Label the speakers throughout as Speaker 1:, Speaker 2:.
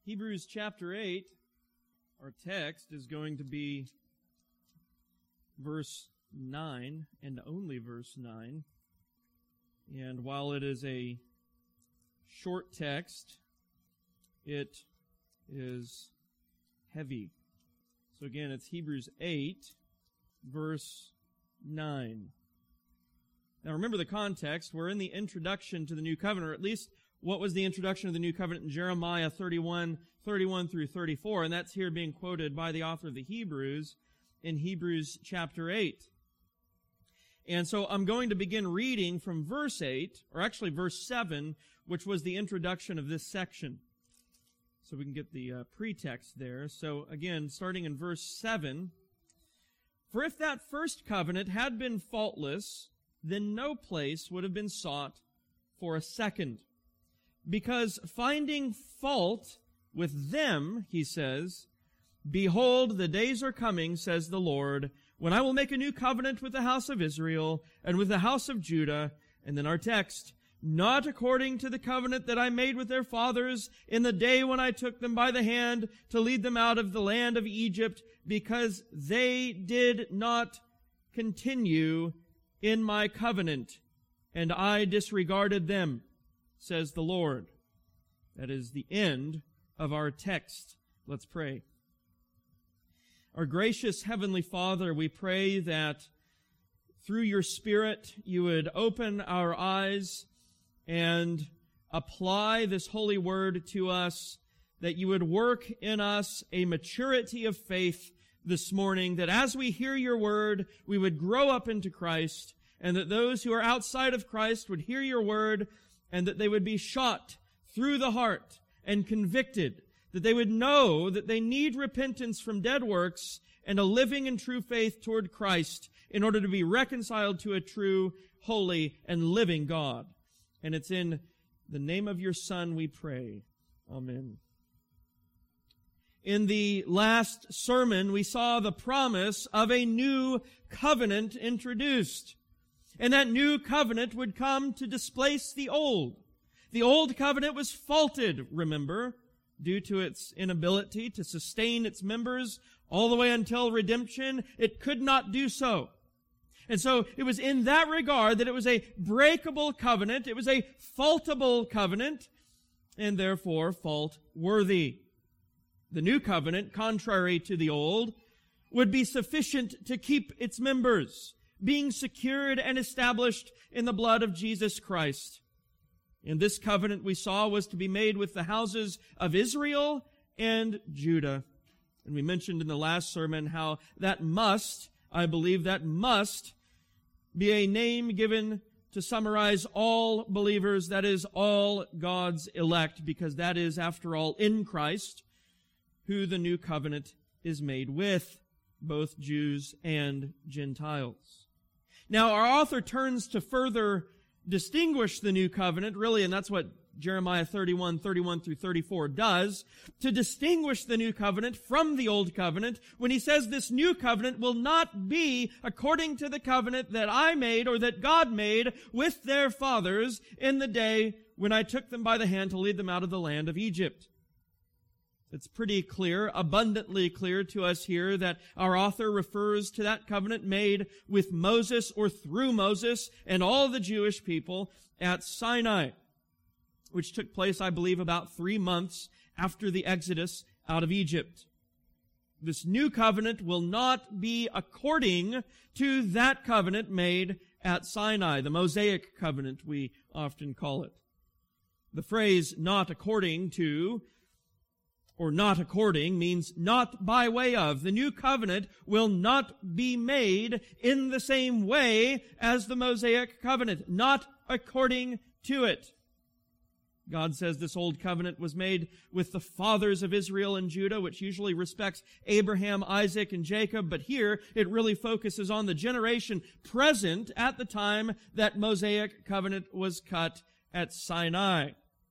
Speaker 1: Hebrews chapter 8, our text is going to be verse 9, and only verse 9. And while it is a short text, it is heavy. So again, it's Hebrews 8, verse 9. Now remember the context. We're in the introduction to the New Covenant, or at least what was the introduction of the New Covenant in Jeremiah 31 through 34, and that's here being quoted by the author of the Hebrews in Hebrews chapter 8. And so I'm going to begin reading from verse 8, or actually verse 7, which was the introduction of this section. So we can get the pretext there. So again, starting in verse 7, "For if that first covenant had been faultless, then no place would have been sought for a second. Because finding fault with them," he says, "Behold, the days are coming, says the Lord, when I will make a new covenant with the house of Israel and with the house of Judah." And then our text, "Not according to the covenant that I made with their fathers in the day when I took them by the hand to lead them out of the land of Egypt, because they did not continue in my covenant, and I disregarded them, says the Lord." That is the end of our text. Let's pray. Our gracious Heavenly Father, we pray that through your Spirit you would open our eyes and apply this holy word to us, that you would work in us a maturity of faith this morning, that as we hear your word, we would grow up into Christ, and that those who are outside of Christ would hear your word, and that they would be shot through the heart and convicted, that they would know that they need repentance from dead works and a living and true faith toward Christ in order to be reconciled to a true, holy, and living God. And it's in the name of your Son we pray. Amen. In the last sermon, we saw the promise of a new covenant introduced. And that new covenant would come to displace the old. The old covenant was faulted, remember, due to its inability to sustain its members all the way until redemption. It could not do so. And so it was in that regard that it was a breakable covenant. It was a faultable covenant, and therefore fault-worthy. The new covenant, contrary to the old, would be sufficient to keep its members, being secured and established in the blood of Jesus Christ. And this covenant, we saw, was to be made with the houses of Israel and Judah. And we mentioned in the last sermon how that must, I believe, that must be a name given to summarize all believers, that is, all God's elect, because that is, after all, in Christ, who the new covenant is made with, both Jews and Gentiles. Now, our author turns to further distinguish the new covenant, really, and that's what Jeremiah 31 through 34 does, to distinguish the new covenant from the old covenant, when he says this new covenant will not be according to the covenant that I made, or that God made, with their fathers in the day when I took them by the hand to lead them out of the land of Egypt. It's pretty clear, abundantly clear to us here, that our author refers to that covenant made with Moses, or through Moses, and all the Jewish people at Sinai, which took place, I believe, about 3 months after the Exodus out of Egypt. This new covenant will not be according to that covenant made at Sinai, the Mosaic covenant, we often call it. The phrase "not according to" or "not according" means not by way of. The new covenant will not be made in the same way as the Mosaic covenant, not according to it. God says this old covenant was made with the fathers of Israel and Judah, which usually respects Abraham, Isaac, and Jacob, but here it really focuses on the generation present at the time that Mosaic covenant was cut at Sinai.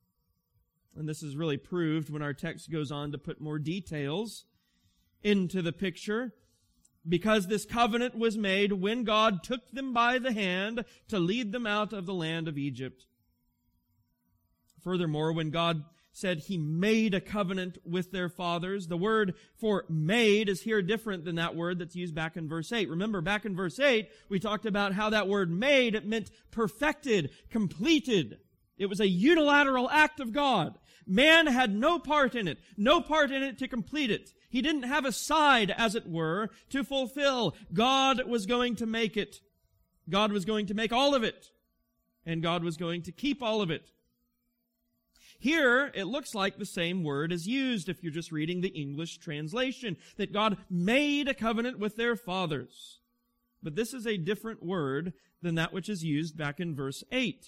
Speaker 1: And this is really proved when our text goes on to put more details into the picture, because this covenant was made when God took them by the hand to lead them out of the land of Egypt. Furthermore, when God said He made a covenant with their fathers. The word for made is here different than that word that's used back in verse 8. Remember, back in verse 8, we talked about how that word made, it meant perfected, completed. It was a unilateral act of God. Man had no part in it to complete it. He didn't have a side, as it were, to fulfill. God was going to make it. God was going to make all of it. And God was going to keep all of it. Here, it looks like the same word is used if you're just reading the English translation, that God made a covenant with their fathers. But this is a different word than that which is used back in verse 8.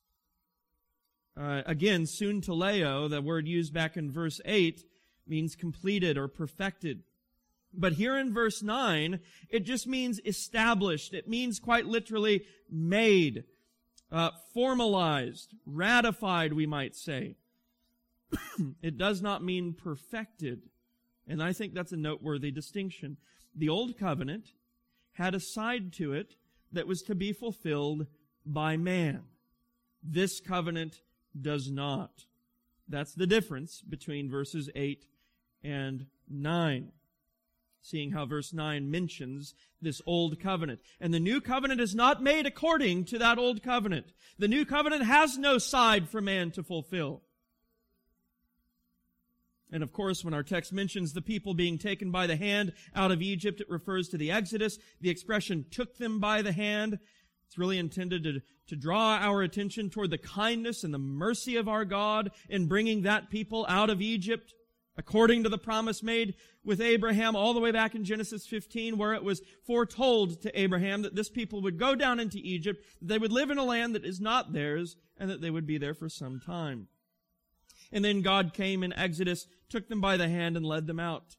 Speaker 1: Again, sunteleo, the word used back in verse 8, means completed or perfected. But here in verse 9, it just means established. It means quite literally made. Formalized, ratified, we might say. It does not mean perfected. And I think that's a noteworthy distinction. The Old Covenant had a side to it that was to be fulfilled by man. This covenant does not. That's the difference between verses 8 and 9. Seeing how verse 9 mentions this old covenant. And the new covenant is not made according to that old covenant. The new covenant has no side for man to fulfill. And of course, when our text mentions the people being taken by the hand out of Egypt, it refers to the Exodus. The expression took them by the hand. It's really intended to draw our attention toward the kindness and the mercy of our God in bringing that people out of Egypt, according to the promise made with Abraham all the way back in Genesis 15, where it was foretold to Abraham that this people would go down into Egypt, that they would live in a land that is not theirs, and that they would be there for some time. And then God came in Exodus, took them by the hand, and led them out.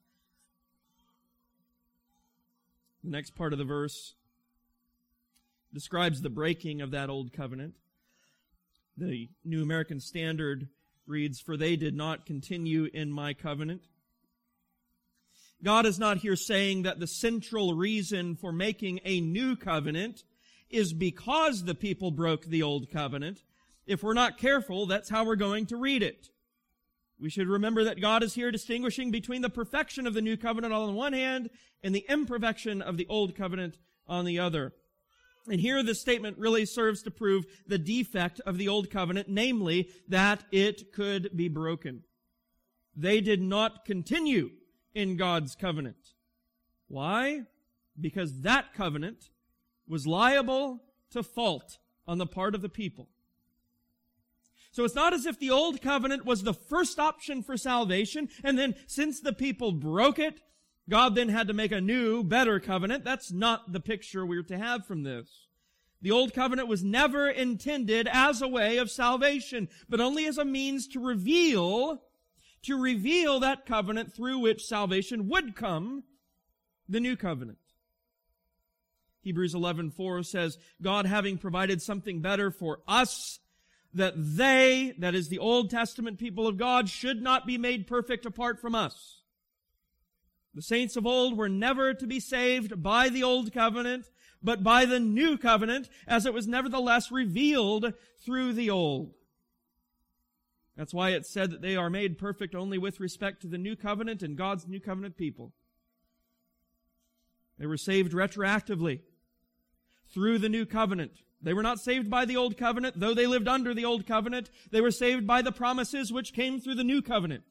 Speaker 1: The next part of the verse describes the breaking of that old covenant. The New American Standard reads, "For they did not continue in my covenant." God is not here saying that the central reason for making a new covenant is because the people broke the old covenant. If we're not careful, that's how we're going to read it. We should remember that God is here distinguishing between the perfection of the new covenant on the one hand and the imperfection of the old covenant on the other. And here this statement really serves to prove the defect of the old covenant, namely that it could be broken. They did not continue in God's covenant. Why? Because that covenant was liable to fault on the part of the people. So it's not as if the old covenant was the first option for salvation, and then since the people broke it, God then had to make a new, better covenant. That's not the picture we're to have from this. The old covenant was never intended as a way of salvation, but only as a means to reveal that covenant through which salvation would come, the new covenant. Hebrews 11:4 says, God having provided something better for us, that they, that is the Old Testament people of God, should not be made perfect apart from us. The saints of old were never to be saved by the old covenant, but by the new covenant, as it was nevertheless revealed through the old. That's why it's said that they are made perfect only with respect to the new covenant and God's new covenant people. They were saved retroactively through the new covenant. They were not saved by the old covenant, though they lived under the old covenant. They were saved by the promises which came through the new covenant.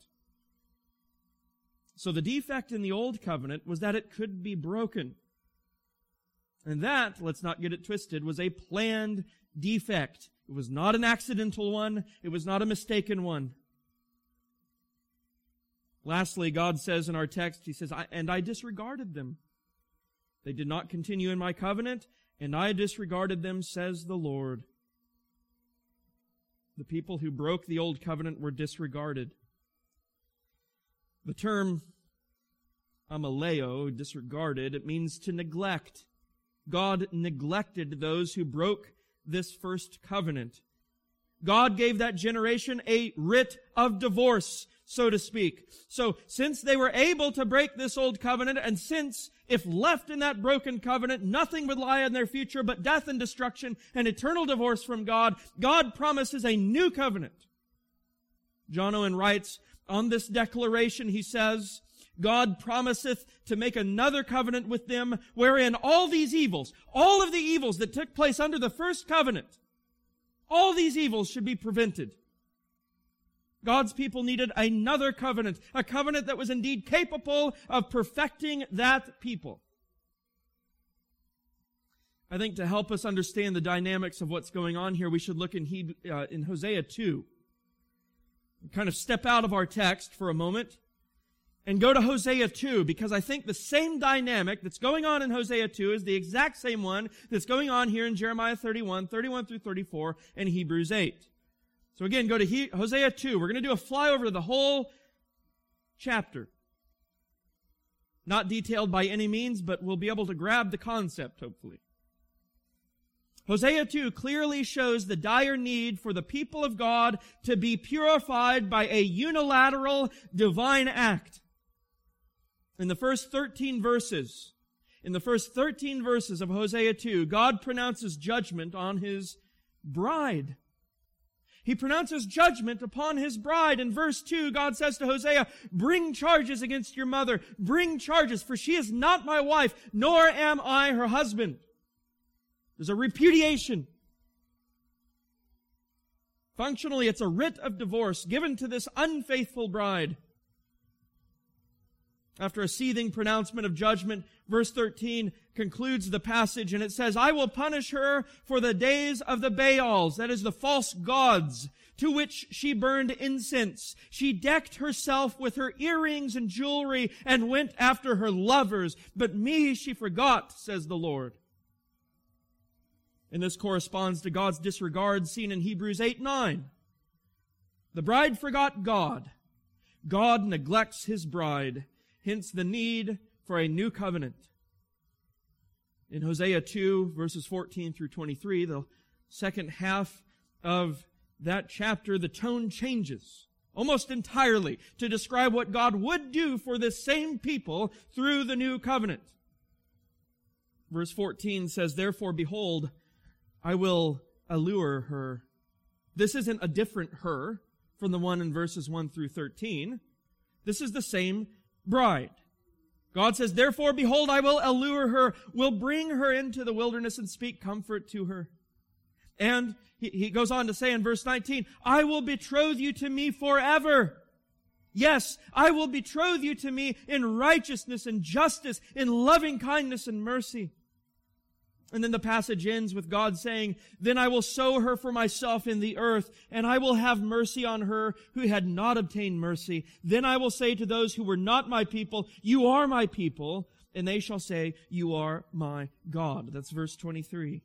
Speaker 1: So the defect in the old covenant was that it could be broken. And that, let's not get it twisted, was a planned defect. It was not an accidental one. It was not a mistaken one. Lastly, God says in our text, He says, and I disregarded them. They did not continue in my covenant, and I disregarded them, says the Lord. The people who broke the old covenant were disregarded. The term amaleo, disregarded, it means to neglect. God neglected those who broke this first covenant. God gave that generation a writ of divorce, so to speak. So since they were able to break this old covenant, and since, if left in that broken covenant, nothing would lie in their future but death and destruction and eternal divorce from God, God promises a new covenant. John Owen writes, on this declaration, he says, God promiseth to make another covenant with them, wherein all of the evils that took place under the first covenant, all these evils should be prevented. God's people needed another covenant, a covenant that was indeed capable of perfecting that people. I think to help us understand the dynamics of what's going on here, we should look in Hosea 2. Kind of step out of our text for a moment and go to Hosea 2, because I think the same dynamic that's going on in Hosea 2 is the exact same one that's going on here in Jeremiah 31 through 34, and Hebrews 8. So again, go to Hosea 2. We're going to do a flyover of the whole chapter. Not detailed by any means, but we'll be able to grab the concept, hopefully. Hosea 2 clearly shows the dire need for the people of God to be purified by a unilateral divine act. In the first 13 verses of Hosea 2, God pronounces judgment on His bride. He pronounces judgment upon His bride. In verse 2, God says to Hosea, bring charges against your mother. Bring charges, for she is not my wife, nor am I her husband. There's a repudiation. Functionally, it's a writ of divorce given to this unfaithful bride. After a seething pronouncement of judgment, verse 13 concludes the passage, and it says, I will punish her for the days of the Baals, that is, the false gods, to which she burned incense. She decked herself with her earrings and jewelry and went after her lovers. But me she forgot, says the Lord. And this corresponds to God's disregard seen in Hebrews 8:9. The bride forgot God. God neglects His bride. Hence the need for a new covenant. In Hosea 2, verses 14 through 23, the second half of that chapter, the tone changes almost entirely to describe what God would do for this same people through the new covenant. Verse 14 says, therefore, behold, I will allure her. This isn't a different her from the one in verses 1 through 13. This is the same bride. God says, therefore, behold, I will allure her, will bring her into the wilderness and speak comfort to her. And he goes on to say in verse 19, I will betroth you to me forever. Yes, I will betroth you to me in righteousness and justice, in loving kindness and mercy. And then the passage ends with God saying, then I will sow her for myself in the earth, and I will have mercy on her who had not obtained mercy. Then I will say to those who were not my people, you are my people, and they shall say, you are my God. That's verse 23.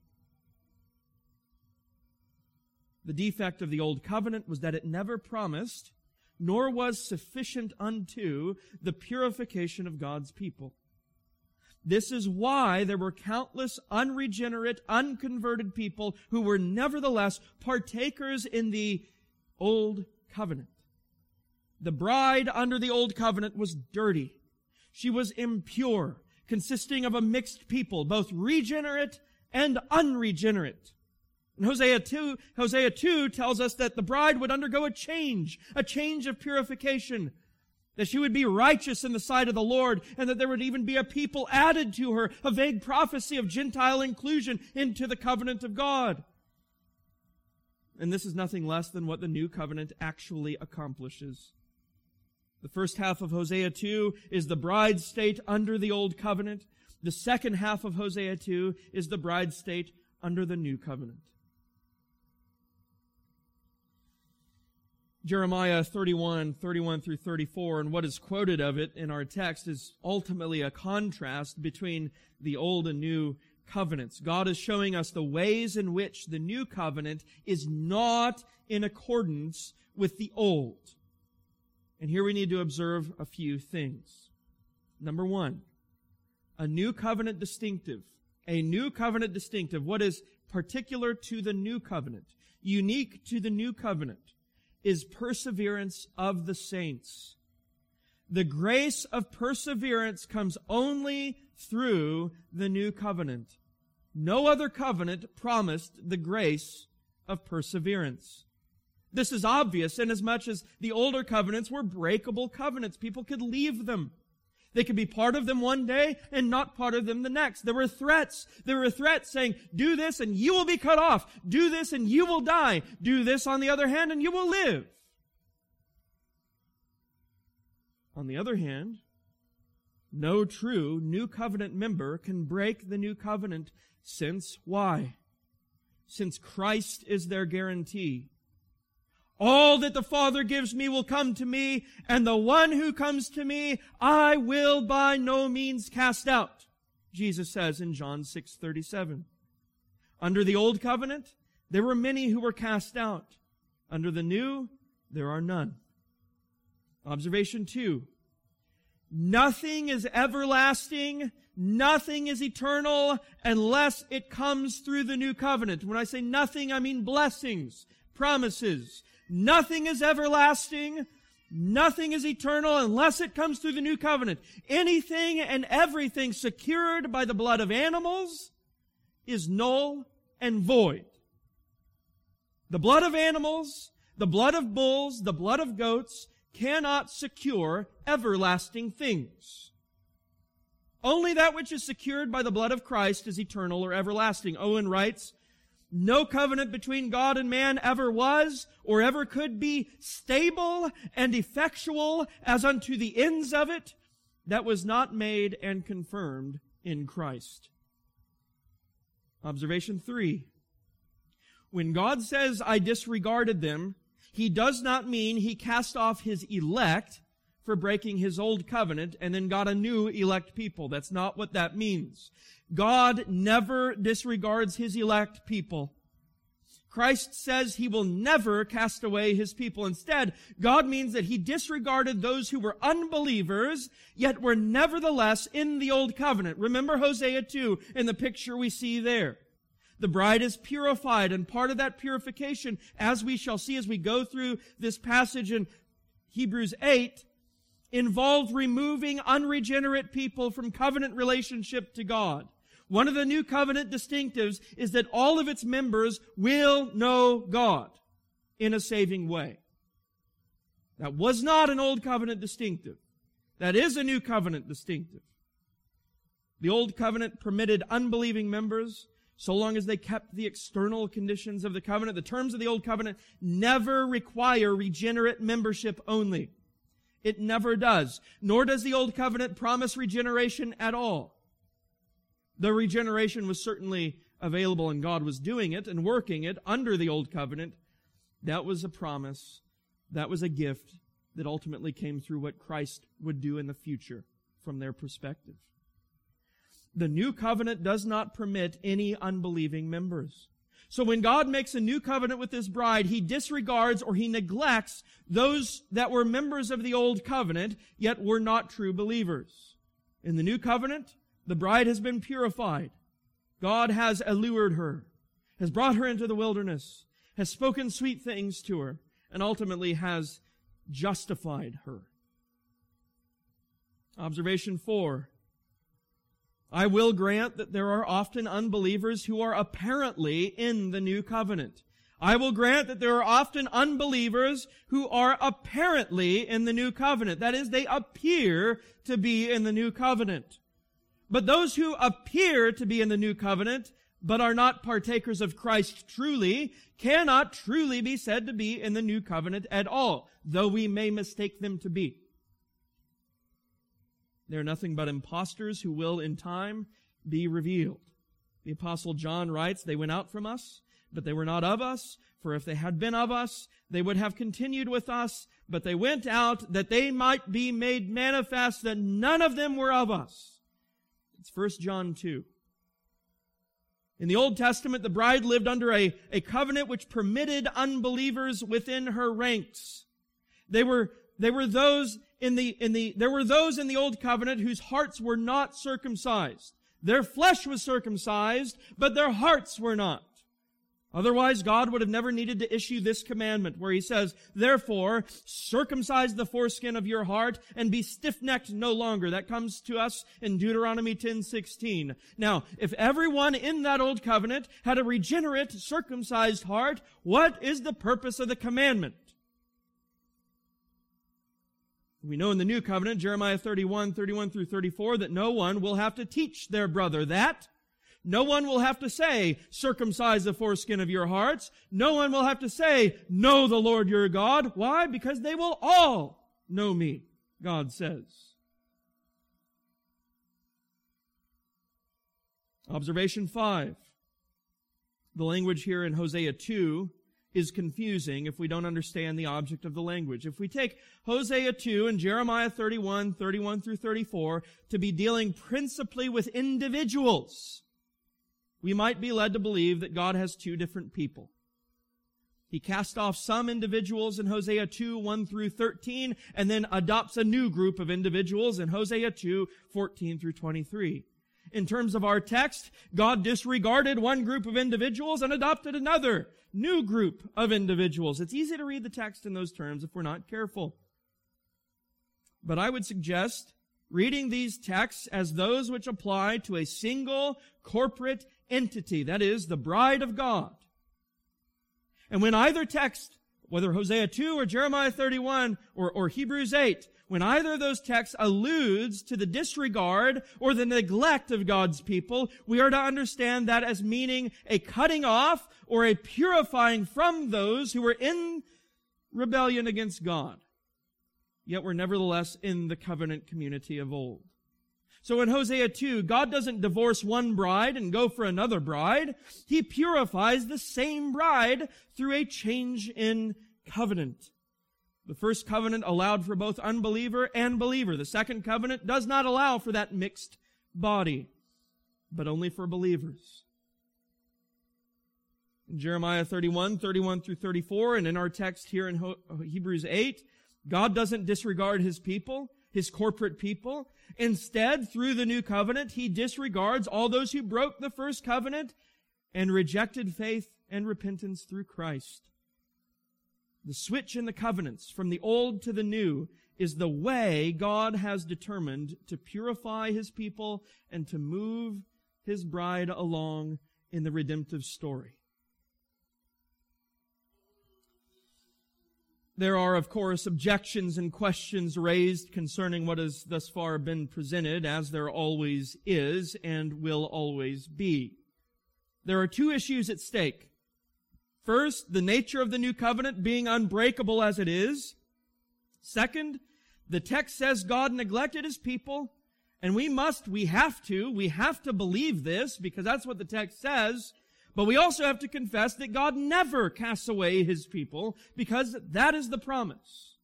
Speaker 1: The defect of the old covenant was that it never promised, nor was sufficient unto the purification of God's people. This is why there were countless unregenerate, unconverted people who were nevertheless partakers in the old covenant. The bride under the old covenant was dirty. She was impure, consisting of a mixed people, both regenerate and unregenerate. And Hosea 2 tells us that the bride would undergo a change of purification, that she would be righteous in the sight of the Lord, and that there would even be a people added to her, a vague prophecy of Gentile inclusion into the covenant of God. And this is nothing less than what the new covenant actually accomplishes. The first half of Hosea 2 is the bride state under the old covenant. The second half of Hosea 2 is the bride state under the new covenant. Jeremiah 31 through 34, and what is quoted of it in our text is ultimately a contrast between the old and new covenants. God is showing us the ways in which the new covenant is not in accordance with the old. And here we need to observe a few things. Number one, a new covenant distinctive. A new covenant distinctive. What is particular to the new covenant, unique to the new covenant, is perseverance of the saints. The grace of perseverance comes only through the new covenant. No other covenant promised the grace of perseverance. This is obvious inasmuch as the older covenants were breakable covenants. People could leave them. They could be part of them one day and not part of them the next. There were threats. There were threats saying, do this and you will be cut off. Do this and you will die. Do this, on the other hand, and you will live. On the other hand, no true new covenant member can break the new covenant since why? Since Christ is their guarantee. All that the Father gives me will come to me, and the one who comes to me I will by no means cast out, Jesus says in John 6:37. Under the old covenant, there were many who were cast out. Under the new, there are none. Observation 2. Nothing is everlasting, nothing is eternal unless it comes through the new covenant. When I say nothing, I mean blessings, promises. Nothing is everlasting, nothing is eternal unless it comes through the new covenant. Anything and everything secured by the blood of animals is null and void. The blood of animals, the blood of bulls, the blood of goats cannot secure everlasting things. Only that which is secured by the blood of Christ is eternal or everlasting. Owen writes, no covenant between God and man ever was or ever could be stable and effectual as unto the ends of it that was not made and confirmed in Christ. Observation 3. When God says, I disregarded them, He does not mean He cast off His elect for breaking His old covenant and then got a new elect people. That's not what that means. God never disregards His elect people. Christ says He will never cast away His people. Instead, God means that He disregarded those who were unbelievers, yet were nevertheless in the old covenant. Remember Hosea 2 in the picture we see there. The bride is purified, and part of that purification, as we shall see as we go through this passage in Hebrews 8, involved removing unregenerate people from covenant relationship to God. One of the new covenant distinctives is that all of its members will know God in a saving way. That was not an old covenant distinctive. That is a new covenant distinctive. The old covenant permitted unbelieving members, so long as they kept the external conditions of the covenant. The terms of the old covenant never require regenerate membership only. It never does. Nor does the old covenant promise regeneration at all. The regeneration was certainly available and God was doing it and working it under the old covenant. That was a promise. That was a gift that ultimately came through what Christ would do in the future from their perspective. The new covenant does not permit any unbelieving members. So when God makes a new covenant with His bride, He disregards or He neglects those that were members of the old covenant, yet were not true believers. In the new covenant, the bride has been purified. God has allured her, has brought her into the wilderness, has spoken sweet things to her, and ultimately has justified her. Observation 4. I will grant that there are often unbelievers who are apparently in the new covenant. I will grant that there are often unbelievers who are apparently in the new covenant. That is, they appear to be in the new covenant. But those who appear to be in the new covenant, but are not partakers of Christ truly, cannot truly be said to be in the new covenant at all, though we may mistake them to be. They are nothing but impostors who will in time be revealed. The Apostle John writes, they went out from us, but they were not of us. For if they had been of us, they would have continued with us. But they went out that they might be made manifest that none of them were of us. It's 1 John 2. In the Old Testament, the bride lived under a covenant which permitted unbelievers within her ranks. There were those in the Old Covenant whose hearts were not circumcised. Their flesh was circumcised, but their hearts were not. Otherwise, God would have never needed to issue this commandment where He says, therefore, circumcise the foreskin of your heart and be stiff-necked no longer. That comes to us in Deuteronomy 10:16. Now, if everyone in that old covenant had a regenerate, circumcised heart, what is the purpose of the commandment? We know in the new covenant, Jeremiah 31 through 34, that no one will have to teach their brother that. No one will have to say, circumcise the foreskin of your hearts. No one will have to say, know the Lord your God. Why? Because they will all know me, God says. Observation 5. The language here in Hosea 2 is confusing if we don't understand the object of the language. If we take Hosea 2 and Jeremiah 31 through 34 to be dealing principally with individuals, we might be led to believe that God has two different people. He cast off some individuals in Hosea 2, 1 through 13, and then adopts a new group of individuals in Hosea 2, 14 through 23. In terms of our text, God disregarded one group of individuals and adopted another new group of individuals. It's easy to read the text in those terms if we're not careful. But I would suggest reading these texts as those which apply to a single corporate entity, that is, the bride of God. And when either text, whether Hosea 2 or Jeremiah 31 or Hebrews 8, when either of those texts alludes to the disregard or the neglect of God's people, we are to understand that as meaning a cutting off or a purifying from those who were in rebellion against God, yet were nevertheless in the covenant community of old. So in Hosea 2, God doesn't divorce one bride and go for another bride. He purifies the same bride through a change in covenant. The first covenant allowed for both unbeliever and believer. The second covenant does not allow for that mixed body, but only for believers. In Jeremiah 31 through 34, and in our text here in Hebrews 8, God doesn't disregard His people, His corporate people. Instead, through the new covenant, He disregards all those who broke the first covenant and rejected faith and repentance through Christ. The switch in the covenants from the old to the new is the way God has determined to purify His people and to move His bride along in the redemptive story. There are, of course, objections and questions raised concerning what has thus far been presented, as there always is and will always be. There are two issues at stake. First, the nature of the new covenant being unbreakable as it is. Second, the text says God neglected His people, and we have to believe this because that's what the text says. But we also have to confess that God never casts away His people because that is the promise.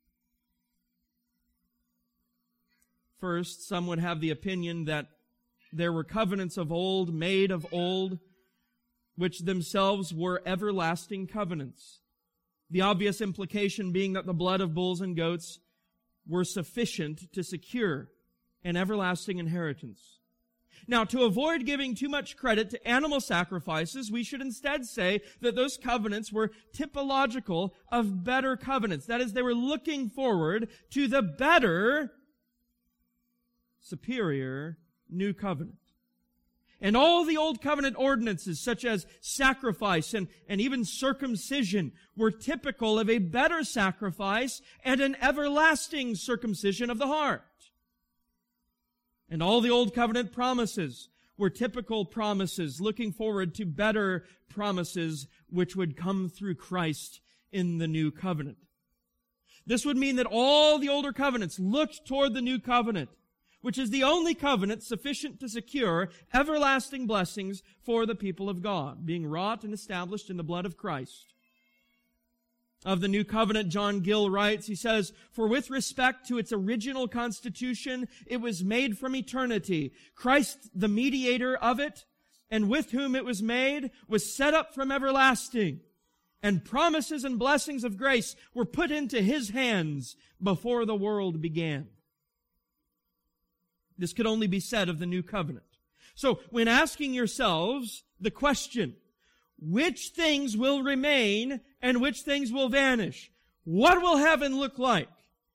Speaker 1: First, some would have the opinion that there were covenants of old, made of old, which themselves were everlasting covenants. The obvious implication being that the blood of bulls and goats were sufficient to secure an everlasting inheritance. Now, to avoid giving too much credit to animal sacrifices, we should instead say that those covenants were typological of better covenants. That is, they were looking forward to the better, superior new covenant. And all the old covenant ordinances, such as sacrifice and even circumcision, were typical of a better sacrifice and an everlasting circumcision of the heart. And all the old covenant promises were typical promises looking forward to better promises which would come through Christ in the new covenant. This would mean that all the older covenants looked toward the new covenant, which is the only covenant sufficient to secure everlasting blessings for the people of God, being wrought and established in the blood of Christ. Of the new covenant, John Gill writes, he says, "For with respect to its original constitution, it was made from eternity. Christ, the mediator of it, and with whom it was made, was set up from everlasting. And promises and blessings of grace were put into His hands before the world began." This could only be said of the new covenant. So, when asking yourselves the question, which things will remain and which things will vanish. What will heaven look like?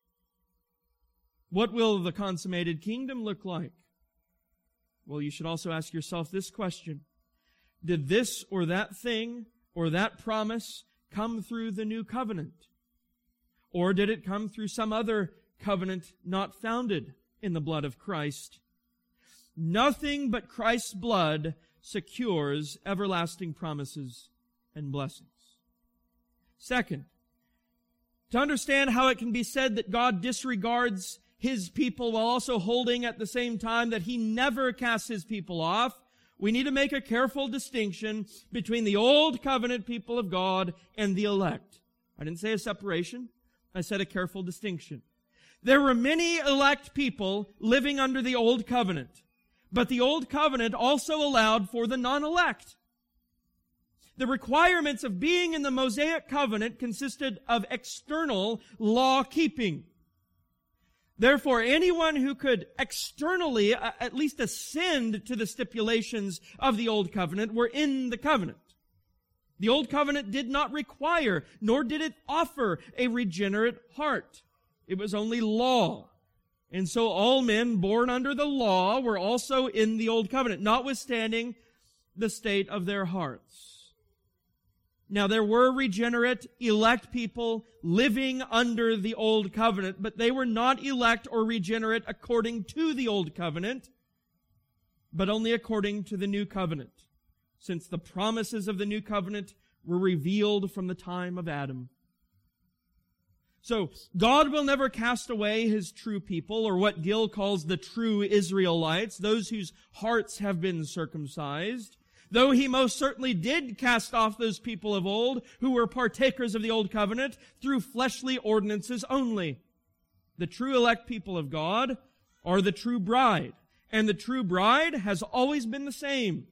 Speaker 1: What will the consummated kingdom look like? Well, you should also ask yourself this question. Did this or that thing or that promise come through the new covenant? Or did it come through some other covenant not founded in the blood of Christ? Nothing but Christ's blood secures everlasting promises and blessings. Second, to understand how it can be said that God disregards His people while also holding at the same time that He never casts His people off, we need to make a careful distinction between the old covenant people of God and the elect. I didn't say a separation. I said a careful distinction. There were many elect people living under the old covenant, but the old covenant also allowed for the non-elect. The requirements of being in the Mosaic covenant consisted of external law keeping. Therefore, anyone who could externally at least ascend to the stipulations of the Old Covenant were in the covenant. The Old Covenant did not require, nor did it offer, a regenerate heart. It was only law. And so all men born under the law were also in the Old Covenant, notwithstanding the state of their hearts. Now, there were regenerate, elect people living under the Old Covenant, but they were not elect or regenerate according to the Old Covenant, but only according to the New Covenant, since the promises of the New Covenant were revealed from the time of Adam. So, God will never cast away His true people, or what Gill calls the true Israelites, those whose hearts have been circumcised. Though He most certainly did cast off those people of old who were partakers of the Old Covenant through fleshly ordinances only. The true elect people of God are the true bride, and the true bride has always been the same.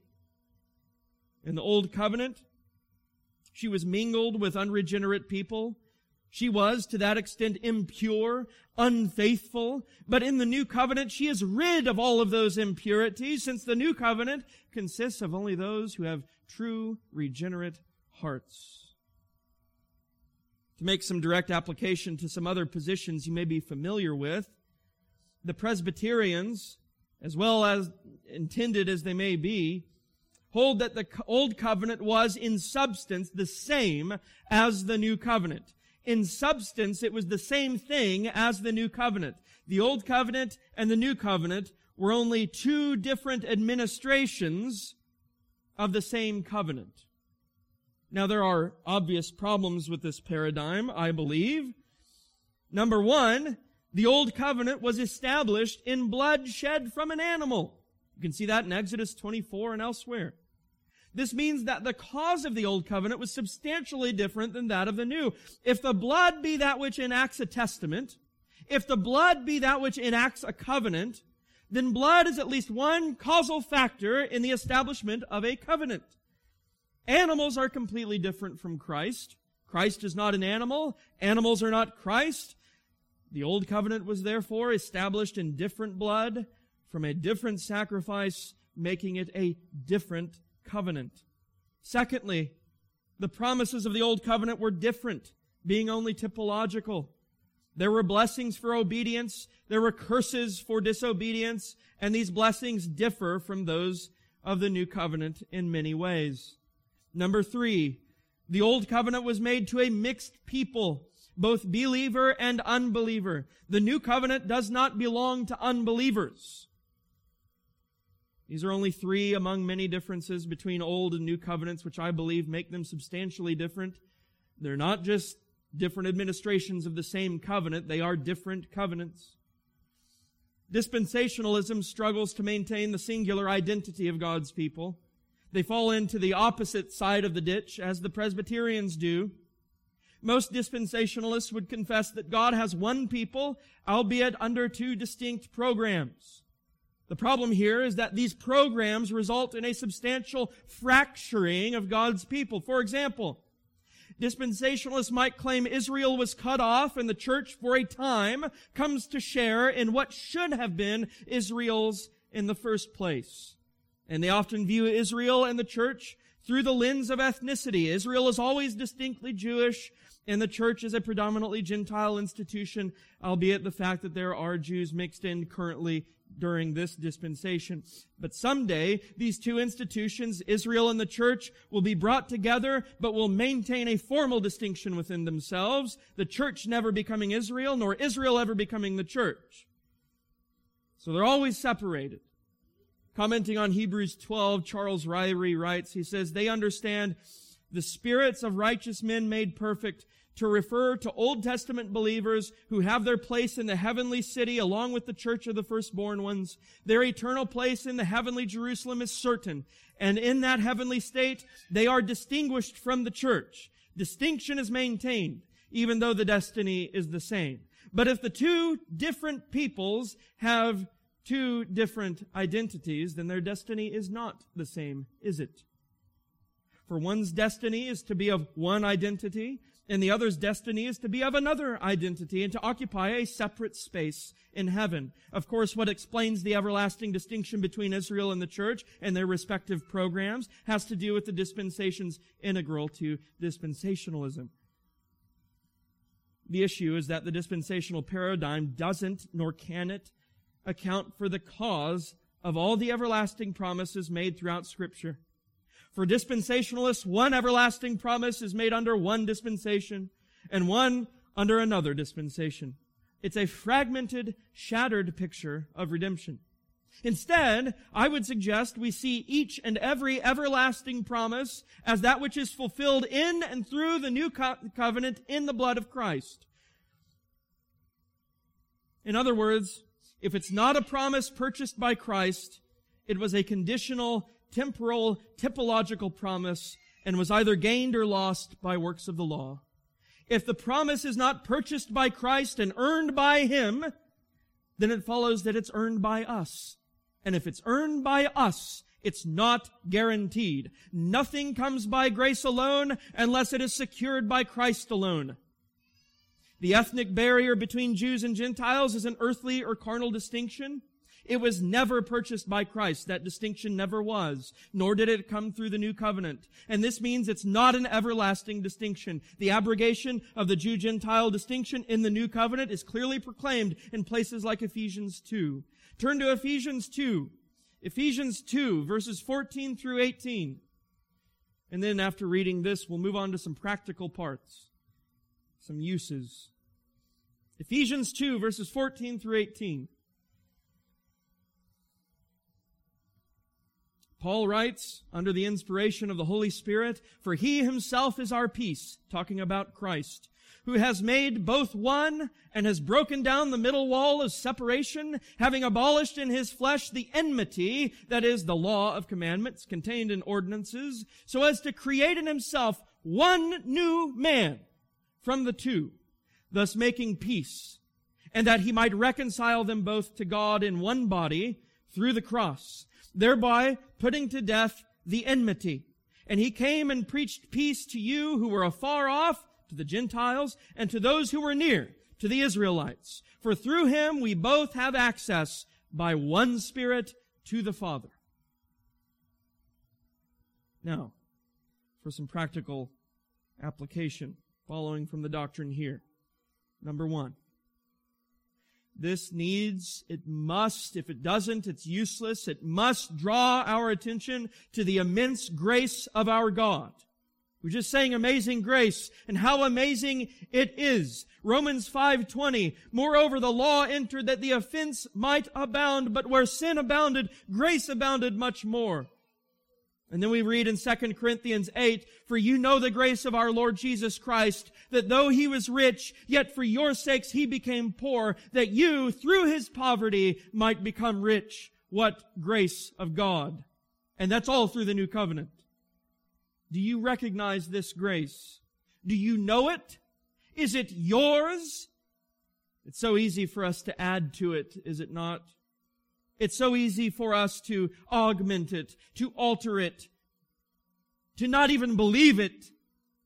Speaker 1: In the Old Covenant, she was mingled with unregenerate people. She was, to that extent, impure, unfaithful. But in the New Covenant, she is rid of all of those impurities, since the New Covenant consists of only those who have true, regenerate hearts. To make some direct application to some other positions you may be familiar with, the Presbyterians, as well as intended as they may be, hold that the Old Covenant was in substance the same as the New Covenant. In substance, it was the same thing as the New Covenant. The Old Covenant and the New Covenant were only two different administrations of the same covenant. Now, there are obvious problems with this paradigm, I believe. Number one, the Old Covenant was established in blood shed from an animal. You can see that in Exodus 24 and elsewhere. This means that the cause of the Old Covenant was substantially different than that of the New. If the blood be that which enacts a testament, if the blood be that which enacts a covenant, then blood is at least one causal factor in the establishment of a covenant. Animals are completely different from Christ. Christ is not an animal. Animals are not Christ. The Old Covenant was therefore established in different blood from a different sacrifice, making it a different covenant. Secondly, the promises of the Old Covenant were different, being only typological. There were blessings for obedience, there were curses for disobedience, and these blessings differ from those of the New Covenant in many ways. Number three, the Old Covenant was made to a mixed people, both believer and unbeliever. The New Covenant does not belong to unbelievers. These are only three among many differences between Old and New Covenants, which I believe make them substantially different. They're not just different administrations of the same covenant, they are different covenants. Dispensationalism struggles to maintain the singular identity of God's people. They fall into the opposite side of the ditch, as the Presbyterians do. Most dispensationalists would confess that God has one people, albeit under two distinct programs. The problem here is that these programs result in a substantial fracturing of God's people. For example, dispensationalists might claim Israel was cut off and the church for a time comes to share in what should have been Israel's in the first place. And they often view Israel and the church through the lens of ethnicity. Israel is always distinctly Jewish, and the church is a predominantly Gentile institution, albeit the fact that there are Jews mixed in currently during this dispensation. But someday, these two institutions, Israel and the church, will be brought together, but will maintain a formal distinction within themselves, the church never becoming Israel, nor Israel ever becoming the church. So they're always separated. Commenting on Hebrews 12, Charles Ryrie writes, he says, they understand the spirits of righteous men made perfect to refer to Old Testament believers who have their place in the heavenly city along with the church of the firstborn ones. Their eternal place in the heavenly Jerusalem is certain, and in that heavenly state they are distinguished from the church. Distinction is maintained, even though the destiny is the same. But if the two different peoples have two different identities, then their destiny is not the same, is it? For one's destiny is to be of one identity, and the other's destiny is to be of another identity and to occupy a separate space in heaven. Of course, what explains the everlasting distinction between Israel and the church and their respective programs has to do with the dispensations integral to dispensationalism. The issue is that the dispensational paradigm doesn't, nor can it, account for the cause of all the everlasting promises made throughout Scripture. For dispensationalists, one everlasting promise is made under one dispensation and one under another dispensation. It's a fragmented, shattered picture of redemption. Instead, I would suggest we see each and every everlasting promise as that which is fulfilled in and through the new covenant in the blood of Christ. In other words, if it's not a promise purchased by Christ, it was a conditional, temporal, typological promise and was either gained or lost by works of the law. If the promise is not purchased by Christ and earned by Him, then it follows that it's earned by us. And if it's earned by us, it's not guaranteed. Nothing comes by grace alone unless it is secured by Christ alone. The ethnic barrier between Jews and Gentiles is an earthly or carnal distinction. It was never purchased by Christ. That distinction never was, nor did it come through the new covenant. And this means it's not an everlasting distinction. The abrogation of the Jew-Gentile distinction in the new covenant is clearly proclaimed in places like Ephesians 2. Turn to Ephesians 2. Ephesians 2, verses 14 through 18. And then after reading this, we'll move on to some practical parts, some uses. Ephesians 2, verses 14 through 18. Paul writes, under the inspiration of the Holy Spirit, "For He Himself is our peace," talking about Christ, "who has made both one and has broken down the middle wall of separation, having abolished in His flesh the enmity," that is, the law of commandments contained in ordinances, "so as to create in Himself one new man from the two, thus making peace, and that He might reconcile them both to God in one body through the cross, thereby putting to death the enmity. And He came and preached peace to you who were afar off, to the Gentiles, and to those who were near, to the Israelites. For through Him we both have access by one Spirit to the Father." Now, for some practical application following from the doctrine here. Number one, this needs, it must, if it doesn't, it's useless. It must draw our attention to the immense grace of our God. We're just saying amazing grace and how amazing it is. Romans 5:20, "Moreover, the law entered that the offense might abound, but where sin abounded, grace abounded much more." And then we read in 2 Corinthians 8, "For you know the grace of our Lord Jesus Christ, that though He was rich, yet for your sakes He became poor, that you, through His poverty, might become rich." What grace of God! And that's all through the new covenant. Do you recognize this grace? Do you know it? Is it yours? It's so easy for us to add to it, is it not? It's so easy for us to augment it, to alter it, to not even believe it.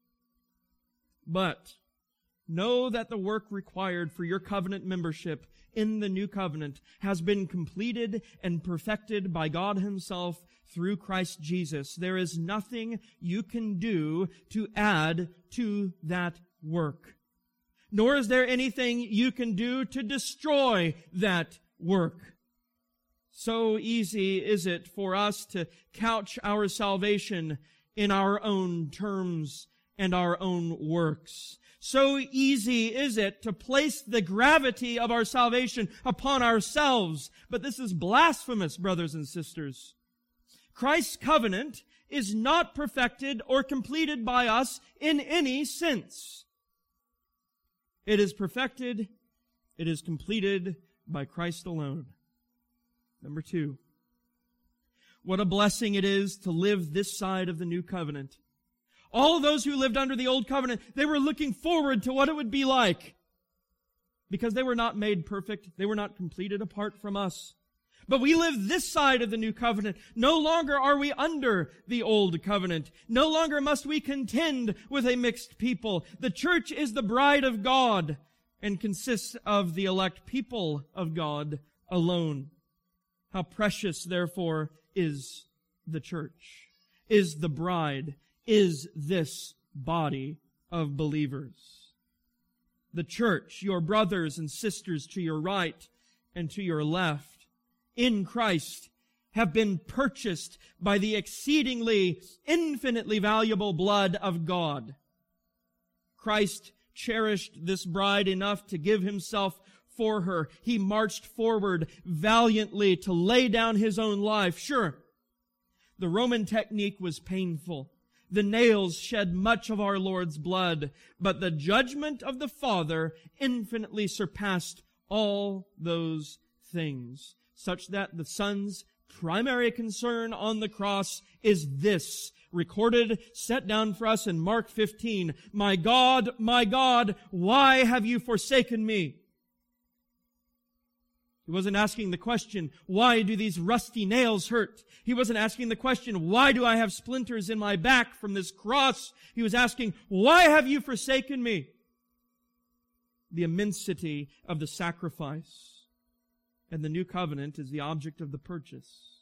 Speaker 1: But know that the work required for your covenant membership in the new covenant has been completed and perfected by God Himself through Christ Jesus. There is nothing you can do to add to that work. Nor is there anything you can do to destroy that work. So easy is it for us to couch our salvation in our own terms and our own works. So easy is it to place the gravity of our salvation upon ourselves. But this is blasphemous, brothers and sisters. Christ's covenant is not perfected or completed by us in any sense. It is perfected, it is completed by Christ alone. Number 2, what a blessing it is to live this side of the new covenant. All those who lived under the old covenant, they were looking forward to what it would be like, because they were not made perfect. They were not completed apart from us. But we live this side of the new covenant. No longer are we under the old covenant. No longer must we contend with a mixed people. The church is the bride of God and consists of the elect people of God alone. How precious, therefore, is the church, is the bride, is this body of believers. The church, your brothers and sisters to your right and to your left, in Christ, have been purchased by the exceedingly, infinitely valuable blood of God. Christ cherished this bride enough to give Himself for her. He marched forward valiantly to lay down His own life. Sure, the Roman technique was painful. The nails shed much of our Lord's blood, but the judgment of the Father infinitely surpassed all those things, such that the Son's primary concern on the cross is this, recorded, set down for us in Mark 15, my God, why have you forsaken me? He wasn't asking the question, why do these rusty nails hurt? He wasn't asking the question, why do I have splinters in my back from this cross? He was asking, why have you forsaken me? The immensity of the sacrifice and the new covenant is the object of the purchase.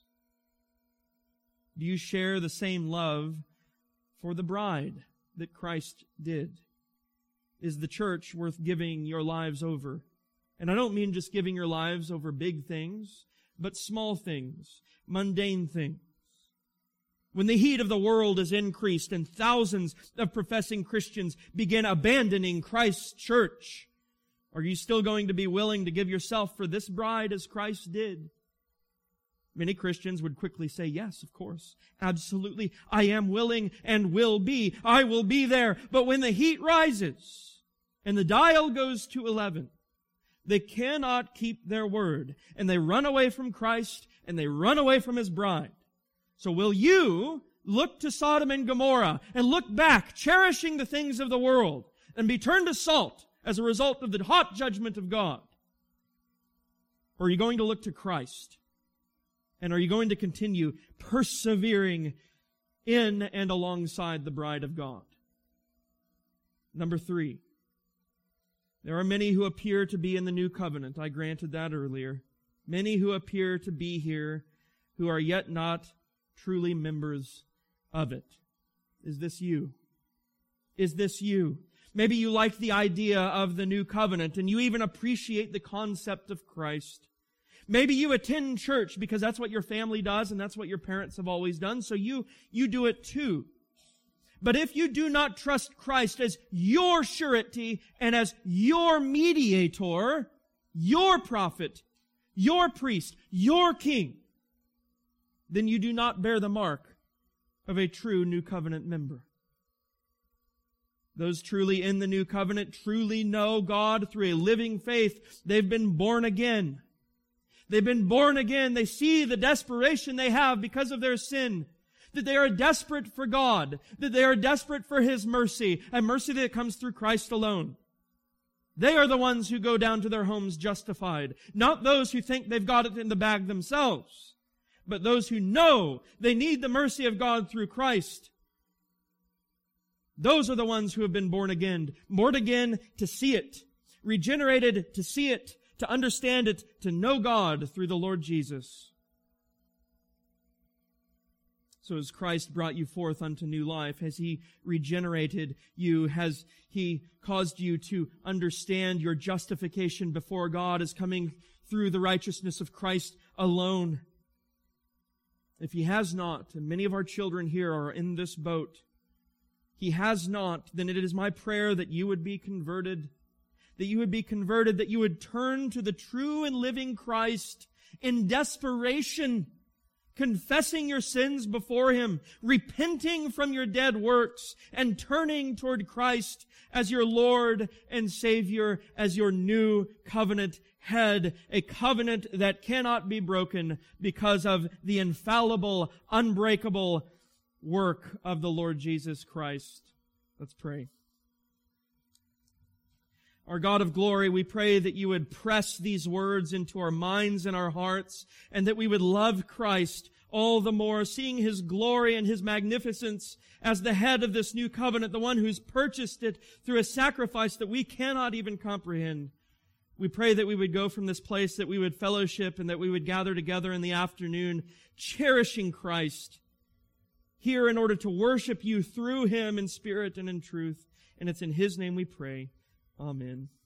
Speaker 1: Do you share the same love for the bride that Christ did? Is the church worth giving your lives over? And I don't mean just giving your lives over big things, but small things, mundane things. When the heat of the world is increased and thousands of professing Christians begin abandoning Christ's church, are you still going to be willing to give yourself for this bride as Christ did? Many Christians would quickly say, yes, of course, absolutely, I am willing and will be. I will be there. But when the heat rises and the dial goes to 11, they cannot keep their word, and they run away from Christ, and they run away from His bride. So will you look to Sodom and Gomorrah and look back, cherishing the things of the world, and be turned to salt as a result of the hot judgment of God? Or are you going to look to Christ? And are you going to continue persevering in and alongside the bride of God? Number 3. There are many who appear to be in the new covenant. I granted that earlier. Many who appear to be here who are yet not truly members of it. Is this you? Is this you? Maybe you like the idea of the new covenant and you even appreciate the concept of Christ. Maybe you attend church because that's what your family does and that's what your parents have always done, so you do it too. But if you do not trust Christ as your surety and as your mediator, your prophet, your priest, your king, then you do not bear the mark of a true new covenant member. Those truly in the new covenant truly know God through a living faith. They've been born again. They've been born again. They see the desperation they have because of their sin. That they are desperate for God, that they are desperate for His mercy, a mercy that comes through Christ alone. They are the ones who go down to their homes justified, not those who think they've got it in the bag themselves, but those who know they need the mercy of God through Christ. Those are the ones who have been born again to see it, regenerated to see it, to understand it, to know God through the Lord Jesus. So as Christ brought you forth unto new life, has He regenerated you? Has He caused you to understand your justification before God is coming through the righteousness of Christ alone? If He has not, and many of our children here are in this boat, He has not, then it is my prayer that you would be converted, that you would turn to the true and living Christ in desperation, confessing your sins before Him, repenting from your dead works, and turning toward Christ as your Lord and Savior, as your new covenant head, a covenant that cannot be broken because of the infallible, unbreakable work of the Lord Jesus Christ. Let's pray. Our God of glory, we pray that you would press these words into our minds and our hearts, and that we would love Christ all the more, seeing His glory and His magnificence as the head of this new covenant, the one who's purchased it through a sacrifice that we cannot even comprehend. We pray that we would go from this place, that we would fellowship, and that we would gather together in the afternoon, cherishing Christ, here in order to worship you through Him in spirit and in truth. And it's in His name we pray. Amen.